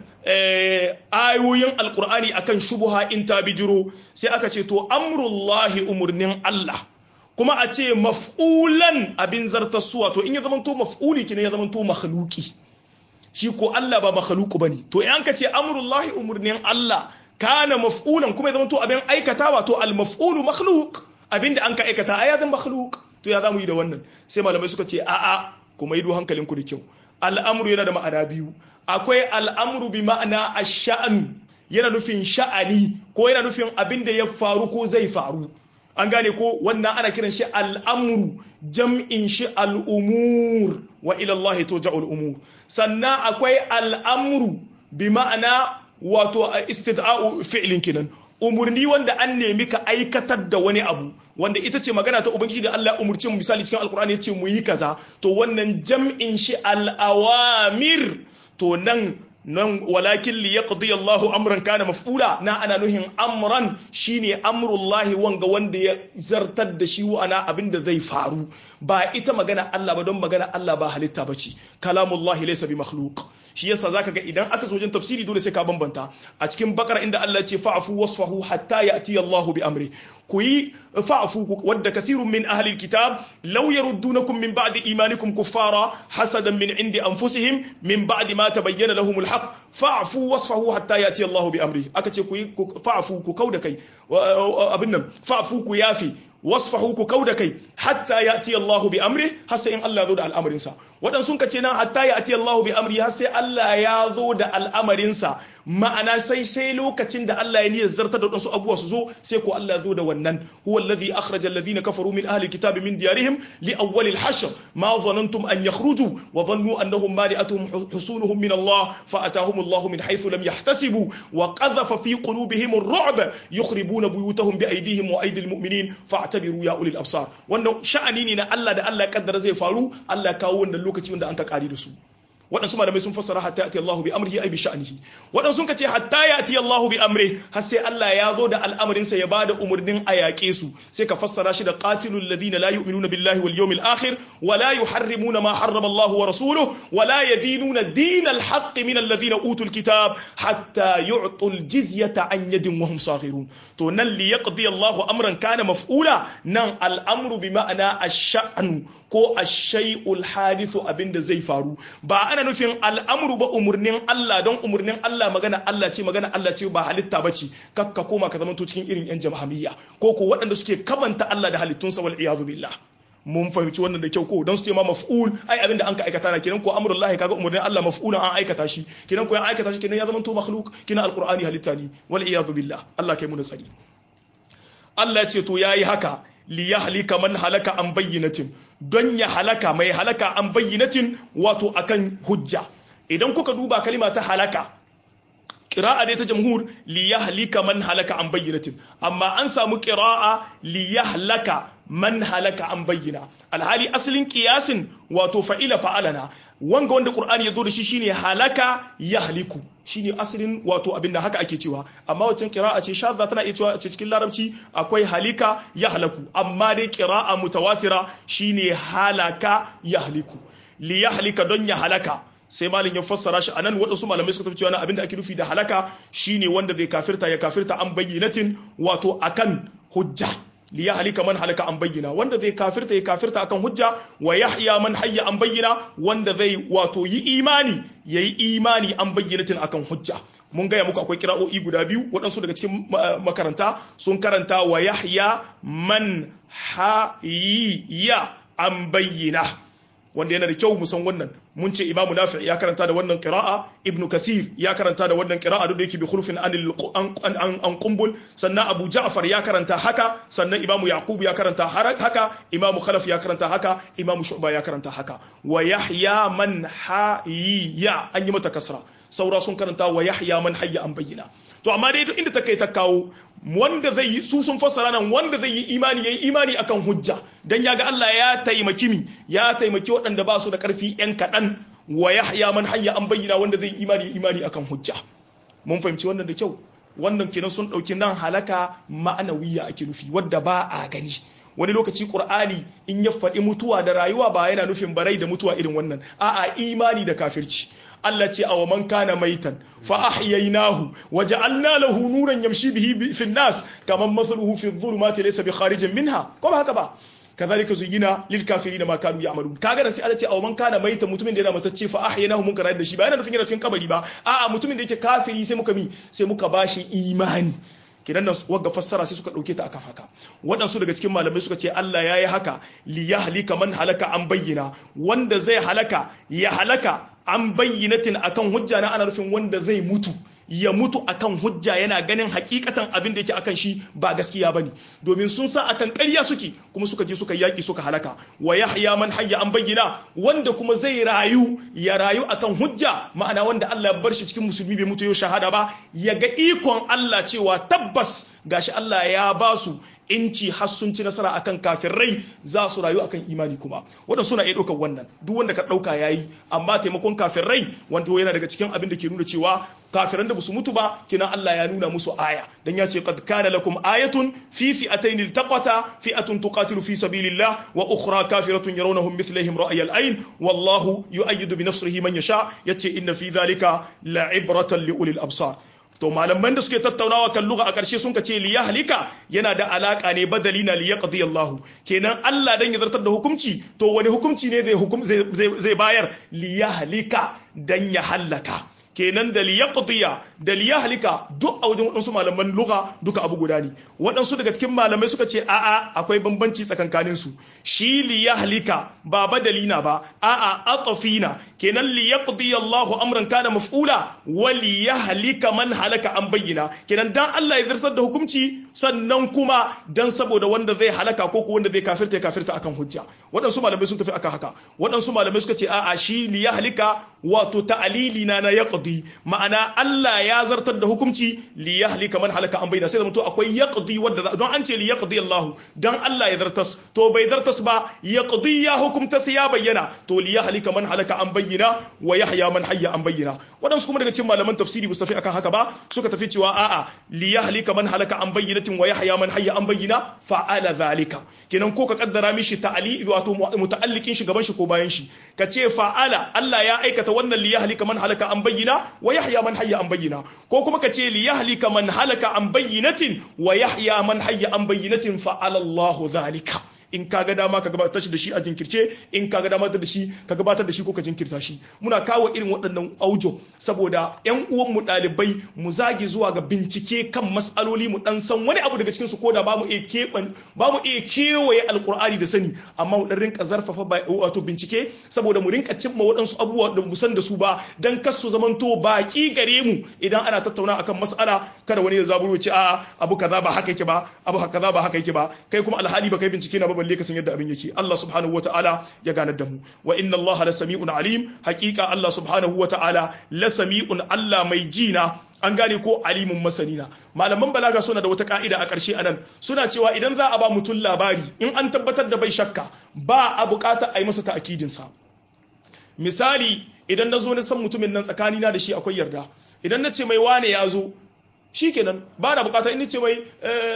ayoyin alkur'ani akan shubuha in ta bijiro sai aka ce to amrullahi umurnin Allah kuma a ce maf'ulan abin zartassuwa to in ya zamanto maf'uli kine ya zamanto makhluki shi ko Allah ba makhluku bane to in ka ce amrullahi umurnin Allah kana maf'ulan kuma ya zamanto abin aikatawa to al maf'ulu makhluq abinda an ka aikata ayatan makhluq to ya zamu yi da wannan sai malamai suka ce a'a kuma yi hankalinku da kyau al'amru yana da ma'ana biyu akwai al'amru bi ma'ana ash-sha'nu yana nufin sha'ani ko yana nufin abin da ya faru ko zai faru an gane ko wannan ana kiran shi al'amru jam'in shi al'umur wa ila Allah turja'ul umur sannan akwai al'amru bi ma'ana wato istida'u fi'lin kinan umurni wanda an nemi ka aikatar da wani abu wanda ita ce magana ta ubangiji da Allah umurce mu misali cikin alkur'ani ya ce mu yi kaza to wannan jam'in shi al-awamir to nan walakin li yaqdi Allahu amran kana maf'ula na ana nuhin amran shine amrullahi wanda ya zartar da shi wa ana abinda zai faru ba ita magana Allah ba don magana Allah ba halitta bace kalamullahi laysa bi makhluq shi yasa zaka ga idan aka zo jin tafsiri dole sai ka bambanta a cikin bakara inda Allah ya ce fa'fu wasfahu hatta ya'ti Allahu bi amri ku yi fa'fu wadda kathirun min ahli alkitab law yaruddunakum min ba'di imanikum kuffara hasadan min indi anfusihim min ba'di ma tabayyana lahum alhaq fa'fu wasfahu hatta ya'ti Allahu bi amri aka ce ku yi fa'fu ku kauda kai abin nan fa'fu ku yafi wasfahu ku kauda kai hatta ya'ti Allahu bi amri har sai in Allah ya zo da al'amarin sa wadan sun kace nan hatta ya'ti Allahu bi amri har sai Allah ya zo da al'amarin sa ma'ana sai lokacin da Allah ya niyyar zartar da wadansu abubuwa su zo sai ko Allah ya zo da wannan huwa alladhi akhraja alladhina kafaru min ahli alkitabi min diyarihim li awwal alhashr ma dhanantum an yakhruju wa dhannu annahum mani'atuhum husunuhum min Allah fa atahum Allah min haythu lam yahtasibu wa qadhafa fi qulubihim ar-ru'b yukhribuna buyutahum bi aydihim wa aydi almu'minin fa'tabiru ya ulil absar wannan sha'ani ne na Allah da Allah ya kaddara zai faru Allah ya kawo wannan lokaci wanda an ka kari da su waɗansu malamai sun fassara hatta yati Allahu bi amrihi ay bi sha'nihi waɗansu sun kace hatta yati Allahu bi amri har sai Allah ya zo da al'amarin sa ya bada umurnin a yaƙe su sai ka fassara shi da qatilul ladina la yu'minuna billahi wal yawmil akhir wa la yuharrimuna ma harrama Allah wa rasuluhu wa la yadinuna dinal haqqi min alladhina utul kitab hatta yu'tul jizyata an yadin wa hum saghirun to nan li yaqdi Allahu amran kana maf'ula nan al'amru bi ma'ana ash-sha'nu ko ash-shay'ul hadithu abinda zai faru ba ana nufin al'amuru ba umurnin Allah don umurnin Allah magana Allah ce ba halitta ba ce kakka koma ka zamanto cikin irin yan jama'amiyya ko ko waɗanda suke kabanta Allah da halittunsa wal iyazu billah mun fahimci wannan da kyau ko don su ce ma maf'ul ai abinda an ka aikata na kenan ko amrullahi kaga umurnin Allah maf'ulan an aikata shi kenan ko an aikata shi kenan ya zamanto makhluq kenan alqur'ani halitta ne wal iyazu billah Allah kai mu tsari Allah ya ce to yayi haka liyahlika man halaka an bayyinatin don ya halaka mai halaka an bayyinatin wato akan hujja idan kuka duba kalima ta halaka qira'a dai ta jamhur liyahlika man halaka an bayyinatin amma an samu qira'a liyahlaka man halaka an bayyina alhali asalin qiyasin wato fa'ila fa'alana wanga wanda qur'ani yazo da shi shine halaka yahliku shine asalin wato abinda haka ake cewa amma wancan qira'a ce shadda tana iya cewa ce cikin larabci akwai halika yahlaku amma dai qira'a mutawatira shine halaka yahliku li yahlika don ya halaka sai malin ya fassara shi anan wadansu malamai suka tafi cewa abinda ake nufi da halaka shine wanda zai kafirta an bayyinatin wato akan hujja li yahlika man halaka an bayyina wanda zai kafirta akan hujja wa yahya man hayya an bayyina wanda zai wato yi imani yayi imani an bayyinatin akan hujja mun gaya muku akwai kira'o'i guda biyu waɗansu daga cikin makaranta sun karanta wa yahya man hayya an bayyina wanda yana da kyau mu san wannan mun ce imamu nafi ya karanta da wannan qira'a ibn kathir ya karanta da wannan qira'a duk da yake bi khulufin an qumbul sannan abu ja'far ya karanta haka sannan imamu yaqub ya karanta haka imamu khalaf ya karanta haka imamu shu'ba ya karanta haka wa yahya man hayya an yi mata kasra saura sun karanta wa yahya man hayya an bayyana to amma dai inda ta kai ta kawo wanda zai yi su sun fassara nan wanda zai yi imani yayi imani akan hujja dan yaga Allah ya taimaki waɗanda ba su da ƙarfi yan kaɗan wa yahya man hayya an bayyana wanda zai imani akan hujja. Mun fahimci wannan da kyau. Wannan kenan sun ɗauki nan halaka ma'anawiya ake nufi wadda ba a gani. Wani lokaci Qur'ani in ya faɗi mutuwa da rayuwa ba yana nufin barai da mutuwa irin wannan, a'a imani da kafirci. Allah ce aw man kana maitan fa ahyaynahu wa ja'alna lahu nuran yamshi bihi fi an-nas kaman mathaluhu fi adh-dhulumati laysa bi kharijin minha, ko ba haka ba? kazalika zuyyina lil kafirin ma kanu ya'malun. Kaga da sai Allah ce aw man kana maitan, mutumin da yana matacce fa ahyaynahu mun karayar da shi, ba yana nufin yana cikin kabari ba, a'a mutumin da yake kafiri sai muka bashi imani. Kidan nan wagga fassara sai suka dauke ta akan haka. Waɗansu daga cikin malamai suka ce Allah ya yi haka li yahlika man halaka an bayyana, wanda zai halaka ya halaka an bayyinatin akan hujja, na ana nufin wanda zai mutu ya mutu akan hujja yana ganin hakikatan abin da yake akan shi ba gaskiya bane, domin sun sa akan ƙarya suke kuma suka je suka yaki suka halaka. Wa yahya man hayya an bayyana, wanda kuma zai rayu ya rayu akan hujja, ma'ana wanda Allah ya bar shi cikin musulmi bai mutu yau shahada ba, ya ga ikon Allah cewa tabbas gashi Allah ya ba su inci har sun ci nasara akan kafirai, za su rayu akan imani kuma. Wanda suna iya ɗaukar wannan, duk wanda ka ɗauka yayi, amma taimakon kafirai wanda yana daga cikin abin da ke nuna cewa kafiran da basu mutu ba kina Allah ya nuna musu aya, dan ya ce qad kana lakum ayatun fi fi'atayn iltaqata fi'atun tuqatilu fi sabilillah wa ukhra kafiratun yarawnahum mithlihim ra'yal ayn wallahu yu'ayyidu bi nasrihi man yasha, yace inna fi dhalika la'ibratan li ulil absar. To malaman da suke tattaunawa kan lugha a ƙarshe sun kace li yahlika yana da alaka ne badali na li yaqdi Allah, kenan Allah dan ya zartar da hukunci, to wani hukunci ne zai bayar? Li yahlika dan ya halaka. Kenan da liyaqdiya da liyahlika duk a wajen waɗansu malaman lugha duka abu guda ne. Waɗansu daga cikin malamai suka ce a'a akwai bambanci tsakankanin su, shi liyahlika ba badalina ba, a'a atafina, kenan liyaqdiya Allahu amran kana maf'ula wa liyahlika man halaka an bayyana, kenan dan Allah ya zartar da hukunci sannan kuma dan saboda wanda zai halaka ko wanda zai kafirta akan hujja. Waɗansu malamai sun tafi akan haka. Waɗansu malamai suka ce a'a shi liyahlika wato ta'alili na yaqdi, ma'ana Allah ya zartar da hukunci li yahlika man halaka an bayyana, sai da mutu akwai yaqdi wanda don an ce li yaqdi Allah dan Allah ya zartas, to bai zartas ba, yaqdi ya hukumta sai ya bayyana, to li yahlika man halaka an bayyana wa yahya man hayya an bayyana. Wadansu kuma daga cikin malaman tafsiri mustafi akan haka ba, suka tafi cewa a'a li yahlika man halaka an bayyinatin wa yahya man hayya an bayyana fa'ala zalika, kenan ko ka kaddara mishi ta'ali wato muta'alliqin shi gaban shi ko bayan shi, ka ce fa'ala Allah ya aikata wannan li yahlika man halaka an bayyana wa yahya man hayya an bayyana, ko kuma ka ce li yahlika man halaka an bayyinatin wa yahya man hayya an bayyinatin fa'ala Allahu zalika. In ka ga dama ka gabatar da shi a jinkirce, in ka ga dama da shi ka gabatar da shi ko ka jinkirta shi. Muna kawo irin waɗannan aujo saboda ƴan uwan mu ɗalibai mu zage zuwa ga bincike kan mas'aloli, mu dan san wani abu daga cikin su, koda ba mu iya kewaye alqur'ani da sani, amma mu dan rinka zarfafa wato bincike saboda mu rinka cimma waɗansu abubuwa da mu san da su ba, dan kar su zamanto baki gare mu idan ana tattauna akan mas'ala. Kada wani ya zaburo ce a'a abu kaza ba haka yake ba, abu kaza ba haka yake ba, kai kuma alhali ba kai bincike na ba balle ka san yadda abin yake. Allah subhanahu wataala ya ganar da mu. Wa inna Allah la sami'un alim, haqiqa Allah subhanahu wataala la sami'un, Allah mai jina, an gane ko alimun masanina. Malaman balaga suna da wata ka'ida a ƙarshe anan, suna cewa idan za a ba mutum labari in an tabbatar da bai shakka ba a bukata a yi masa ta'akidin sa. Misali idan na zo na san mutumin nan tsakanina da shi akwai yarda, idan na ce mai wane ya zo shikenan, ba na bukata in ce mai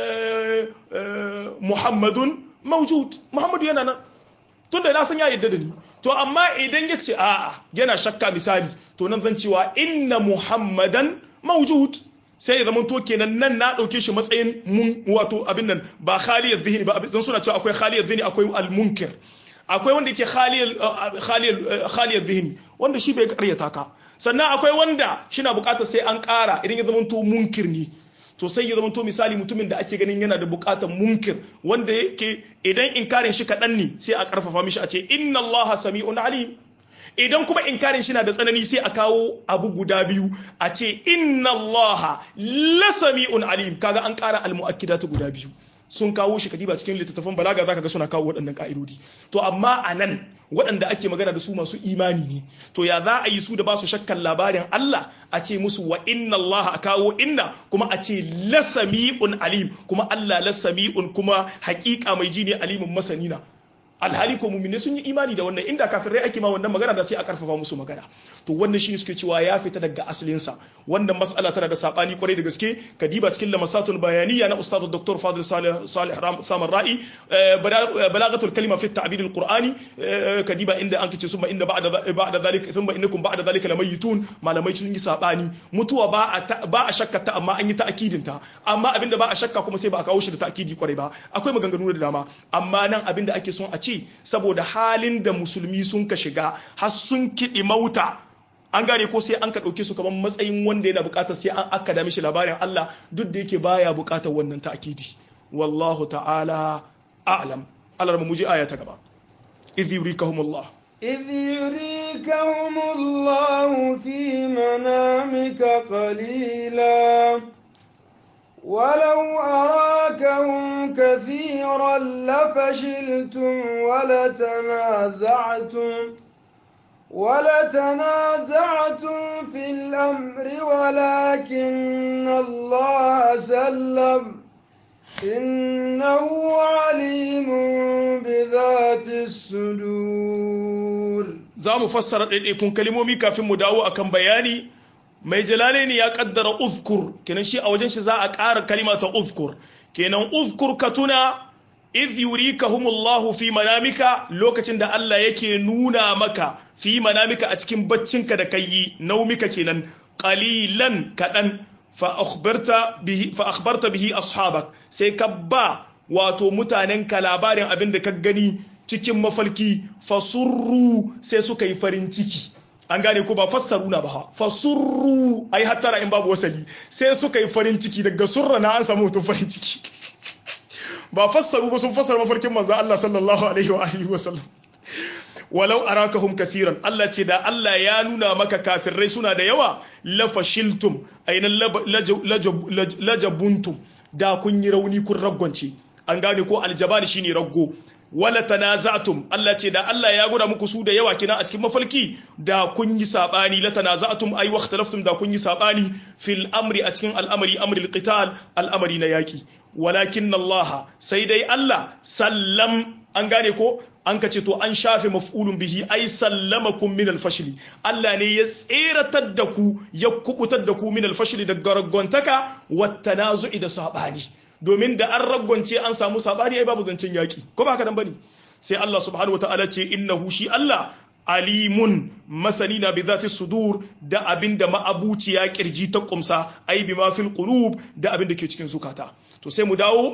Muhammadun mawjud, Muhammadu yana nan, tunda na san ya yadda da ni. To amma idan ya ce a'a yana shakka misali, to nan zan cewa inna Muhammadan mawjud, sai ya zama to kenan nan na dauke shi matsayin mun wato abin nan ba khaliyar zihni ba, don suna cewa akwai khaliyar zihni akwai al-munkir, akwai wanda yake khaliyar zihni wanda shi bai karyata ka, sannan akwai wanda shi na bukatar sai an kara idan ya zama to munkir ne. To sai ya zama to misali mutumin da ake ganin yana da bukatar munkir wanda yake idan inkarin shi kaɗan ne sai a karfafa mishi a ce inna Allaha sami'un alim, idan kuma inkarin shi na da tsanani sai a kawo abu guda biyu a ce inna Allaha la sami'un alim, kaga an ƙara al-mu'akkidatu guda biyu. Sun kawo shi kadiba cikin littattafan balaga zaka ga suna kawo waɗannan ka'idodi. To amma anan waɗanda ake magana da su masu imani ne to ya za a yi su da ba su shakkan labarin Allah a ce musu wa inna Allah a kawo inna kuma a ce lasami'un alim kuma Allah lasami'un kuma haƙiƙa mai ji ne alimin masanina alhali ko mu'mini sun yi imani da wannan inda kafirai ake ma wannan magana da sai a karfafa musu magana to wannan shine suke cewa ya fita daga asalinsa wannan mas'ala tana da sabani kwarai da gaske kadiba cikin lamasatul bayaniya na ustad dr fadil salih samar ra'i balagatul kalima fi at-ta'bir al-qur'ani kadiba inda an kace summa inda ba'da zalika thumma innakum ba'da zalika lamayitun malamai sun yi sabani mutuwa ba a shakka ta amma an yi ta'kidin ta amma abinda ba a shakka kuma sai ba a kawo shi da ta'kidi kwarai ba akwai maganganu da dama amma nan abinda ake son a ce saboda halin da musulmi sun ka shiga har sun kiɗi mauta an gane ko sai an ka ɗauke su kamar matsayin wanda yana buƙatar sai an aka da mishi labarin Allah duk da yake baya buƙatar wannan ta'kidi wallahu ta'ala a'lam Allah mu ji aya ta gaba idh yurikahumullah fi manamika qalila ولو أراكهم كثيرا لفشلتم ولتنازعتم في الأمر ولكن الله سلم إنه عليم بذات الصدور za mu fassara ɗaiɗaikun kalmomi kafin mu dawo akan bayani mai jalalaini ya kaddara uzkur kenan shi a wajen shi za a ƙara kalima ta uzkur kenan uzkur ka tuna idh yurikahumullahu fi manamika lokacin da Allah yake nuna maka fi manamika a cikin baccinka da kai naumika kenan qalilan kadan fa akhbarta bihi ashabak sai ka ba wato mutanen ka labarin abin da ka gani cikin mafalki fasurru sai suka yi farin ciki an gane ko ba fassaruna ba fasurru ai hattara in babu wasali sai suka yi farin ciki daga surra na an samu mutum farin ciki ba fassaru ba sun fassara mafarkin manzo Allah sallallahu alaihi wa alihi wasallam walau arakahum kathiran Allah ce da Allah ya nuna maka kafirai suna da yawa la fashiltum ayna lajabuntum da kun yi rauni kun ragwance an gane ko aljabani shine raggo wala tanaza'tum Allah ce da Allah ya gura muku su da yawa kina a cikin mafalki da kun yi sabani la tanaza'tum ay waqtalaftum da kun yi sabani fil amri a cikin al'amari amri alqital al'amari na yaki walakin Allah sai dai Allah sallam an gane ko an kace to an shafe maf'ulun bihi ay sallamakum min al-fashli Allah ne ya tseratar da ku ya kubutar da ku min al-fashli daga raggontaka wat tanazu'i da sabani domin da an raggonce an samu sabani ai babu zancen yaki ko ba haka nan bane sai Allah subhanahu wataala ce innahu shi Allah alimun masanina bi zati sudur da abinda ma'abuciya kirji ta kumsa ai bima fil qulub da abinda ke cikin zukata to sai mu dawo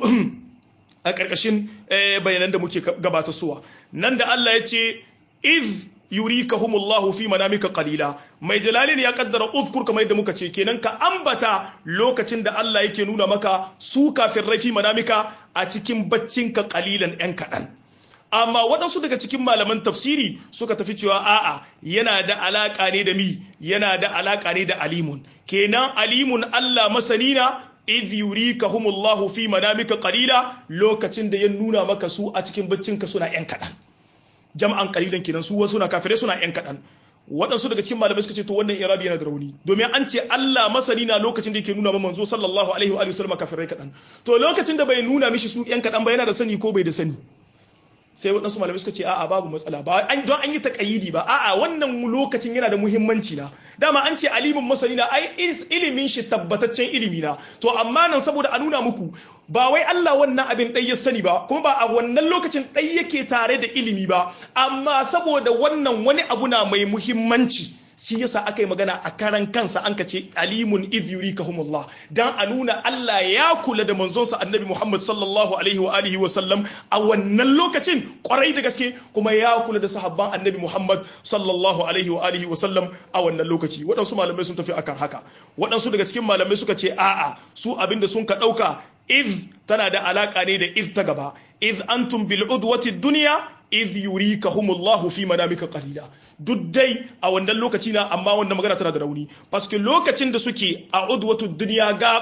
a karkashin bayanan da muke gabatar suwa nan da Allah ya ce iz yurikahumullahu fi manamika qalila mai jalalin ya kaddara uzkur kamar yadda muka ce kenan ka ambata lokacin da Allah yake nuna maka su kafirai fi manamika a cikin baccinka qalilan yan kadan amma waɗansu daga cikin malaman tafsiri suka tafi cewa a'a yana da alaka ne da mi yana da alaka ne da alimun kenan alimun Allah masanina idh yurikahumullahu fi manamika qalila lokacin da ya nuna maka su a cikin baccinka suna yan kadan jama'an kalilan kenan su wasu na kafirai suna yan kadan waɗansu daga cikin malamai suka ce to wannan irabi yana da rauni domin an ce Allah masani na lokacin da yake nuna ma manzo sallallahu alaihi wa sallam kafirai kadan to lokacin da bai nuna mishi su yan kadan ba yana da sani ko bai da sani sai waɗansu malamai suka ce a'a babu matsala ba don an yi taƙayyidi ba a'a wannan lokacin yana da muhimmanci na dama an ce alimin masani na ai ilimin shi tabbataccen ilimi na to amma nan saboda a nuna muku ba wai Allah wannan abin ɗai ya sani ba kuma ba a wannan lokacin ɗai yake tare da ilimi ba amma saboda wannan wani abu na mai muhimmanci shi yasa aka yi magana a karan kansa an kace alimun idh yurikahumullah dan a nuna Allah ya kula da manzonsa annabi Muhammad sallallahu alaihi wa alihi wa sallam a wannan lokacin kwarai da gaske kuma ya kula da sahabban annabi Muhammad sallallahu alaihi wa alihi wa sallam a wannan lokaci waɗansu malamai sun tafi akan haka waɗansu daga cikin malamai suka ce a'a su abinda sun ka ɗauka idh tana da alaka ne da idh ta gaba idh antum bil udwati dunya idh yurikahumullahu fi manamika qalila duk dai a wannan lokaci na amma wannan magana tana da rauni paske lokacin da suke a udwatu dunya gaba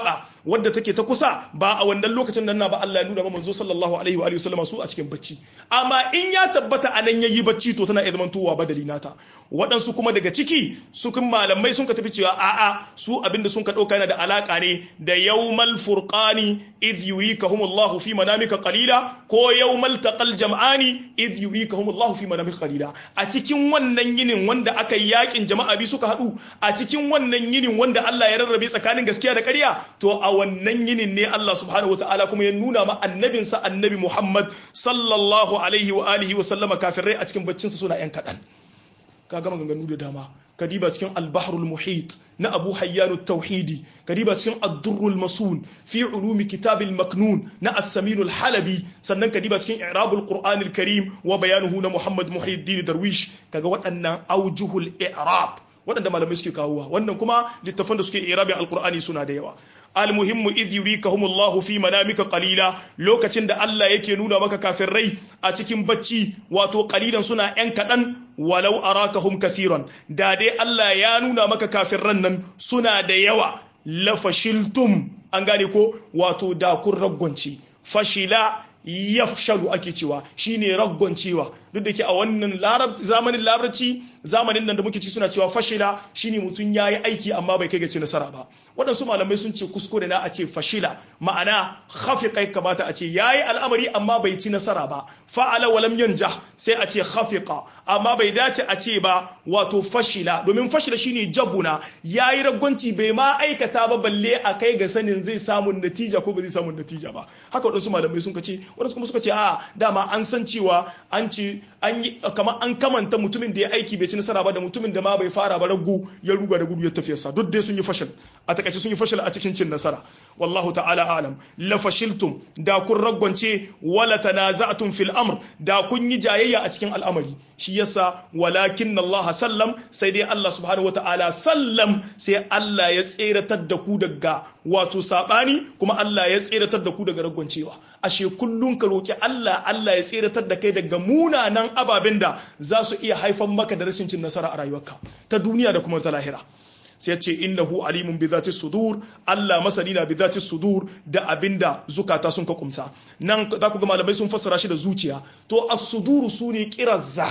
wadda take ta kusa ba a wannan lokacin nan na ba Allah ya nuna ma manzo sallallahu alaihi wa alihi wasallama su a cikin bacci amma in ya tabbata anan yayi bacci to tana iya zamantowa badali nata waɗansu kuma daga ciki su kun malamai sun ka tafi cewa a'a su abinda sun ka dauka yana da alaka ne da yawmal furqani idh yurikahumullahu fi manamika qalila ko yawmal taqal jam'ani idh yurikahumullahu fi manamika qalila a cikin wannan yinin wanda aka yi yakin jama'a bi suka hadu a cikin wannan yinin wanda Allah ya rarrabe tsakanin gaskiya da ƙarya to a wannan yinin ne Allah subhanahu wataala kuma ya nuna ma annabinsa annabi Muhammad sallallahu alaihi wa alihi wa sallama kafirai a cikin baccinsa suna yan kadan kaga maganganu da dama kadiba cikin al-bahrul muhit na Abu Hayyan at-Tauhidi kadiba cikin ad-durrul masun fi ulumi kitab al-maknun na as-Samin al-Halabi sannan kadiba cikin i'rabul Qur'an al-Karim wa bayanuhu na Muhammad Muhyiddin Darwish kaga waɗannan aujuhul i'rab waɗanda malamai suke kawowa wannan kuma littafan da suke i'rabi al-Qur'ani suna da yawa almuhimmu idh yurikahumullahu fi manamika qalila lokacin da Allah yake nuna maka kafirai a cikin bacci wato qalilan suna yan kadan walau arakahum kathiran da dai Allah ya nuna maka kafirran nan suna da yawa la fashiltum an gane ko wato da kun raggonci fashila yafshalu ake cewa shine raggoncewa duk da ke a wannan zamanin larabci zamanin nan da muke ciki suna cewa fashila shine mutum yayi aiki amma bai kai ga ci nasara ba waɗansu malamai sun ce kuskure na a ce fashila ma'ana khafiqa kamata a ce yayi al'amari amma bai ci nasara ba fa'ala walam yanjah sai a ce khafiqa amma bai dace a ce ba wato fashila domin fashila shine jabuna yayi raggonci bai ma aikata ba balle a kai ga sanin zai samu natija ko ba zai samu natija ba haka waɗansu malamai sun ce waɗansu kuma suka ce a dama an san cewa an yi kamar an kamanta mutumin da ya aiki bai ci nasara ba da mutumin da ma bai fara ba ragu ya ruga da gudu ya tafiyarsa duk dai sun yi fashil a takaice sun yi fashil a cikin cin nasara wallahu ta'ala alam la fashiltum da kun ragwance wala tanaza'tum fil amr da kun yi jayayya a cikin al'amari shi yasa walakin Allah sallam sai dai Allah subhanahu wata'ala sallam sai Allah ya tseratar da ku daga wato sabani kuma Allah ya tseratar da ku daga ragwancewa ashe kullun ka roki Allah Allah ya tseratar da kai daga munanan ababen da za su iya haifar maka da rashin cin nasara a rayuwarka ta duniya da kuma ta lahira sai ya ce innahu alimun bi zati sudur Allah masani na bi zati sudur da abinda zukata sun kakumta nan za ku ga malamai sun fassara shi da zuciya to as-suduru sune kirazza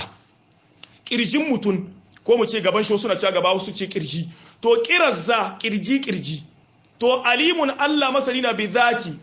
kirjin mutun ko mu ce gaban shi suna cewa gaba wasu ce kirji to kirazza kirji to alimun Allah masani na bi zati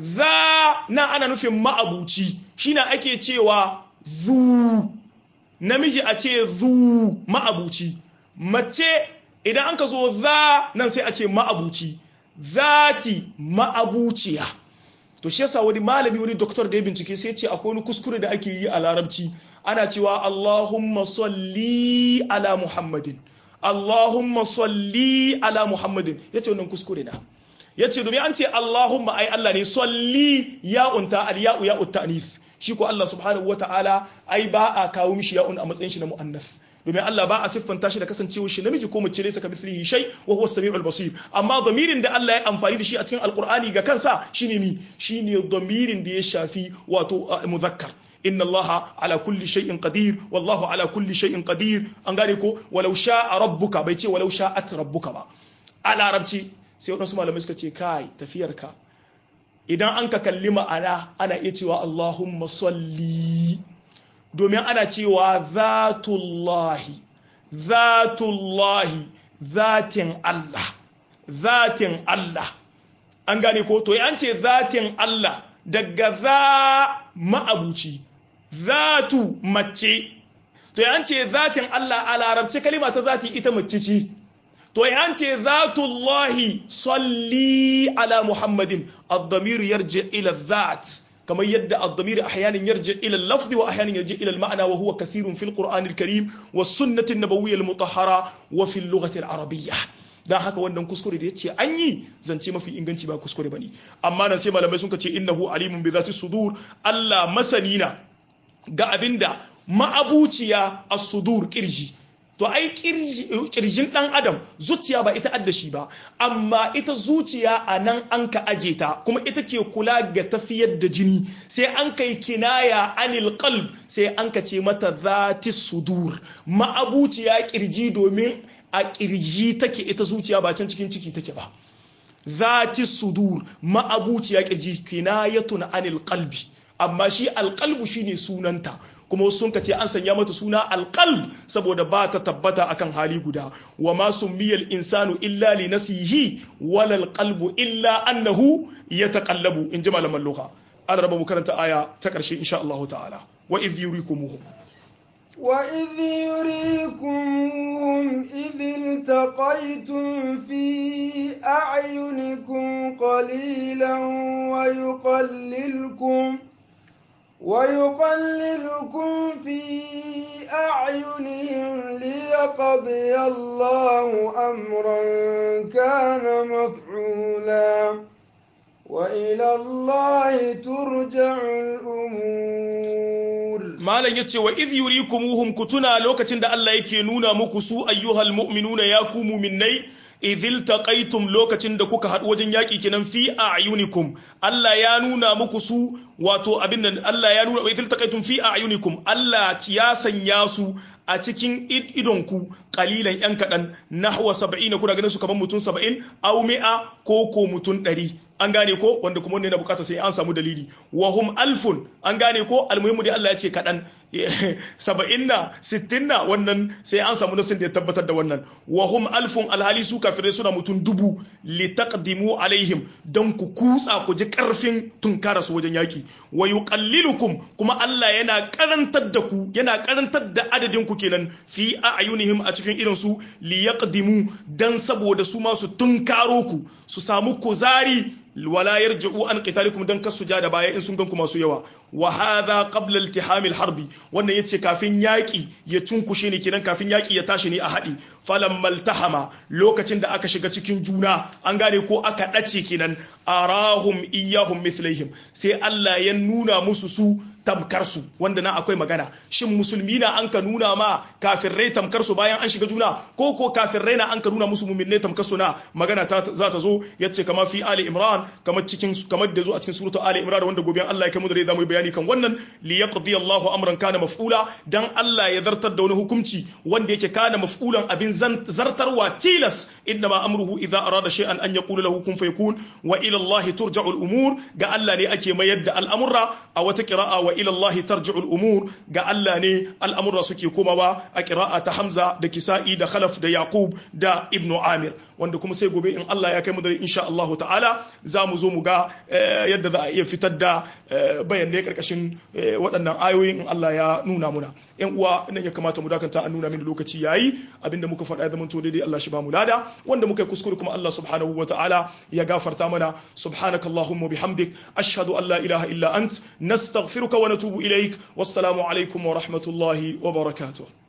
za na ana nufin ma'abuci shine ake cewa zu namiji a ce zu ma'abuci mace idan an ka zo za nan sai a ce ma'abuci zati ma'abuciya to shi yasa wani malami wani doktor da ya bincike sai ya ce akwai wani kuskure da ake yi a larabci ana cewa Allahumma salli ala Muhammadin Allahumma salli ala Muhammadin yace wannan kuskure na yace domin an ce Allahumma ai Allah ne salli ya'unta al-ya'u ya'ut ta'nif shi ko Allah subhanahu wata'ala ai ba a kawo mishi ya'un a matsayin shi na mu'annath domin Allah ba a siffanta shi da kasancewar shi namiji ko mace ne saka mithlihi shay wa huwa as-sami'ul basir amma damirin da Allah ya amfani da shi a cikin alqur'ani ga kansa shine damirin da ya shafi wato muzakkar inna Allah ala kulli shay'in qadir wallahu ala kulli shay'in qadir an gane ko walau sha'a rabbuka bai ce walau sha'at rabbuka ba a larabci sai wadansu malamai suka ce kai tafiyarka idan an ka kalli ma'ana ana iya cewa Allahumma salli domin ana cewa zatullahi zatin Allah an gane ko to an ce zatin Allah daga za ma'abuci zatu mace to an ce zatin Allah a larabci kalima ta zati ita mace ce to an ce zatullahi salli ala Muhammadin ad-damir yarji ila dhat كما يدعى الضمير أحيانا يرجع إلى اللفظ وأحيانا يرجع إلى المعنى وهو كثير في القرآن الكريم والسنة النبوية المطهرة وفي اللغة العربية da haka wannan kuskure da yace an yi zance mafi inganci ba kuskure bane amma nan sai malamai sun ce innahu alimun bi zati sudur Allah masanina ga abinda ma'abuciya as-sudur kirji to ai kirjin dan adam zuciya ba ita addashi ba amma ita zuciya anan an ka aje ta kuma ita ke kula ga tafiyar da jini sai an kai kinaya anil qalb sai an ka ce mata zati sudur ma'abuciya kirji domin a kirji take ita zuciya ba can cikin ciki take ba zati sudur ma'abuciya kirji kinayatun anil qalbi amma shi alqalbu shine sunanta kuma sun ka ce an sanya mata suna alqalb saboda ba ta tabbata akan hali guda wa ma summiyal insanu illa li nasihi wala alqalbu illa annahu yataqallabu in ji malaman lugha Allah rabba mu karanta aya ta karshe insha Allah ta'ala wa idh yurikumuhum وإذ يريكم إذ التقيتم في أعينكم قليلا ويقللكم في أعينهم ليقضي الله أمرا كان مفعولا وإلى الله ترجع الأمور malam yace wa idh yurikumuhum kutuna lokacin da Allah yake nuna muku su ayyuhal mu'minuna ya ku mu'minnai idhil taqaytum lokacin da kuka haɗu wajen yaƙi kenan fi a'yunikum Allah ya nuna muku su wato abin nan Allah ya nuna idhil taqaytum fi a'yunikum Allah ya sanya su a cikin idonku kalilan yan kaɗan nahwa 70 kuna ganin su kaman mutum 70 aw 100 ko mutum 100 an gane ko wanda kuma wannan yana bukata sai an samu dalili wa hum alfun an gane ko almuhimmu dai Allah ya ce kaɗan 70 na 60 na wannan sai an samu nasin da ya tabbatar da wannan wa hum alfun alhali su kafirai suna mutum 1000 litaqdimu alaihim dan ku kutsa ku ji karfin tunkara su wajen yaki wa yuqallilukum kuma Allah yana karantar da ku yana karantar da adadin ku kenan fi a'yunihim a cikin irin su liyaqdimu dan saboda su ma su tunkaro ku su samu kuzari wala yarji'u an qitalikum dan kasu ja da baya in sun ganku masu yawa wa hadha qabla iltiham alharbi wannan yace kafin yaki ya cunkushe ne kenan kafin yaki ya tashi ne a hadi falamma iltahama lokacin da aka shiga cikin juna an gane ko aka dace kenan arahum iyyahum mithlaihim sai Allah ya nuna musu su tamkar su wanda na akwai magana shin musulmi na an ka nuna ma kafirai tamkar su bayan an shiga juna ko kafirai na an ka nuna musu mu'minai tamkar su na magana za ta zo yace kama fi ali imran kamar da zo a cikin suratu ali imran wanda gobe Allah ya kai mu da zamu yi bayani kan wannan li yaqdi Allahu amran kana maf'ula dan Allah ya zartar da wani hukunci wanda yake kana maf'ulan abin zartarwa tilas inma amruhu idza arada shay'an an yaqula lahu kun fayakun wa ila Allah turja'u al-umur ga Allah ne ake mayar da al'amura a wata qira'a wa ila Allah tarji'u al-umur ga Allah ne al'amura suke komawa a qira'a ta Hamza da Kisa'i da Khalaf da Yaqub da Ibn Amir wanda kuma sai gobe in Allah ya kai mu da insha Allah ta'ala za mu zo mu ga yadda za a iya fitar da bayanai karkashin waɗannan ayoyin in Allah ya nuna muna ƴan uwa nan ya kamata mu dakanta an nuna mini lokaci yayi abinda muka faɗa zaman to daidai Allah shi ba mu lada wanda muka yi kuskure kuma Allah subhanahu wataala ya gafarta mana subhanakallahumma bihamdik ashhadu an la ilaha illa ant nastaghfiruka wa natubu ilaik wassalamu alaikum wa rahmatullahi wa barakatuh